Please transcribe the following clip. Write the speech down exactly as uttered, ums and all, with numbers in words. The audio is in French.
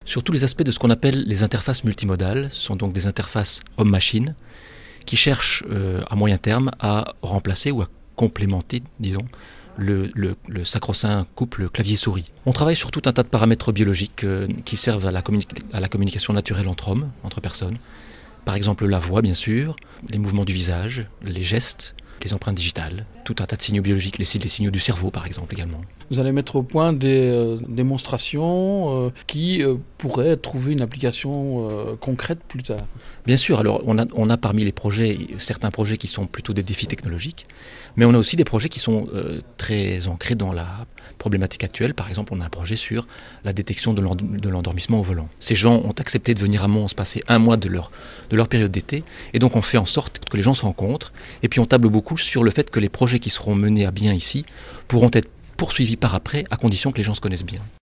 sur tous les aspects de ce qu'on appelle les interfaces multimodales. Ce sont donc des interfaces homme-machine qui cherchent euh, à moyen terme à remplacer ou à complémenter, disons, le, le, le sacro-saint couple clavier-souris. On travaille sur tout un tas de paramètres biologiques euh, qui servent à la, communi- à la communication naturelle entre hommes, entre personnes. Par exemple la voix, bien sûr, les mouvements du visage, les gestes, les empreintes digitales, tout un tas de signaux biologiques, les, les signaux du cerveau par exemple également. Vous allez mettre au point des euh, démonstrations euh, qui euh, pourraient trouver une application euh, concrète plus tard. Bien sûr, alors on a, on a parmi les projets, certains projets qui sont plutôt des défis technologiques, mais on a aussi des projets qui sont euh, très ancrés dans la problématique actuelle. Par exemple, on a un projet sur la détection de, l'end- de l'endormissement au volant. Ces gens ont accepté de venir à Mons passer un mois de leur, de leur période d'été, et donc on fait en sorte que les gens se rencontrent, et puis on table beaucoup sur le fait que les projets qui seront menés à bien ici pourront être poursuivis par après, à condition que les gens se connaissent bien.